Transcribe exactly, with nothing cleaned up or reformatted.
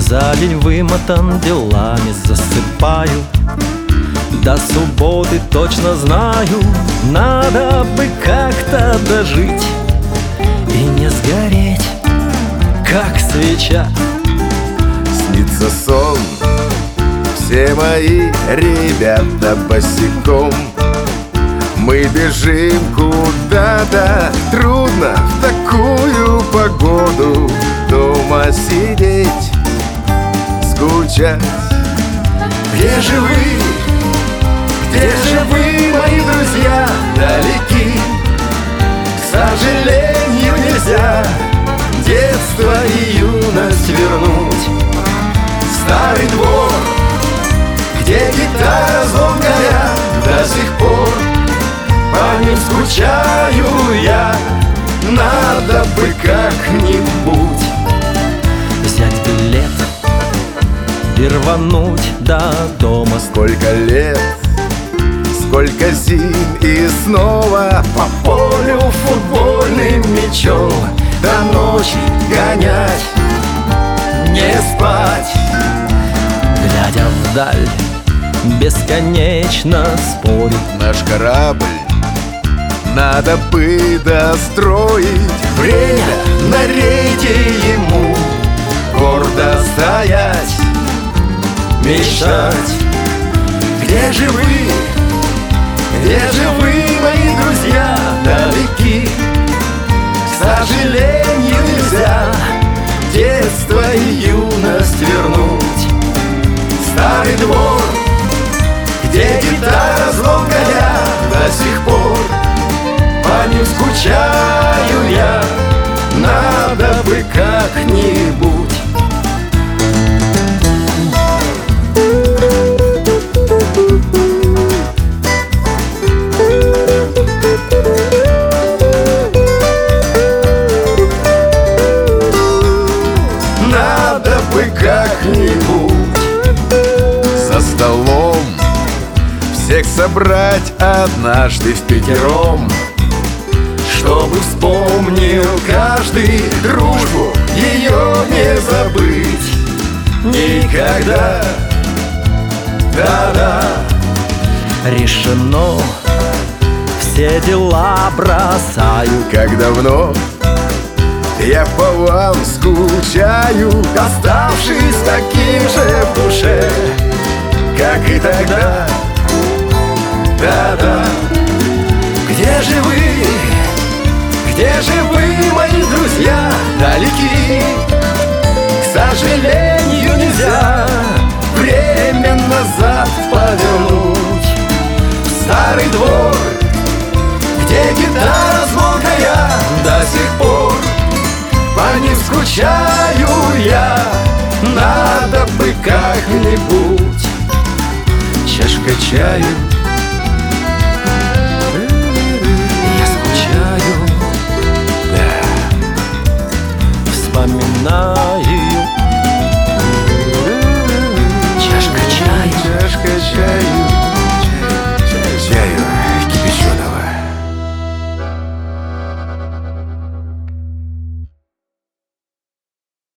За день вымотан, делами засыпаю. До субботы точно знаю, надо бы как-то дожить и не сгореть, как свеча. Снится сон, все мои ребята босиком. Мы бежим куда-то, трудно в такую погоду дома сидеть, скучать. Где же вы, где же вы, мои друзья, далеки? К сожалению, нельзя детство и юность вернуть. Старый двор, где гитара звонкая, до сих пор по ним скучаю я. Надо бы как-нибудь взять билет и рвануть до дома. Сколько лет, сколько зим, и снова по полю футбольным мячом до ночи гонять, не спать, глядя вдаль, бесконечно спорит наш корабль. Надо бы достроить время на рейде ему, гордо стоять, мечтать. Где же вы, где же вы, мои друзья, далеки? К сожалению, нельзя детство и юность вернуть. Старый двор, где гитара звонкая, до сих пор по ним скучаю я. Надо бы как-нибудь Надо бы как-нибудь за столом всех собрать однажды впятером, чтобы вспомнил каждый дружбу, ее не забыть никогда. Да-да, решено, все дела бросаю. как давно я по вам скучаю, оставшись таким же в душе, как и тогда. Да-да, где же вы, где же вы, мои друзья, далеки? К сожалению, нельзя время назад повернуть. В старый двор, где гитара звонкая, до сих пор по ним скучаю я. Надо бы как-нибудь чашка чаю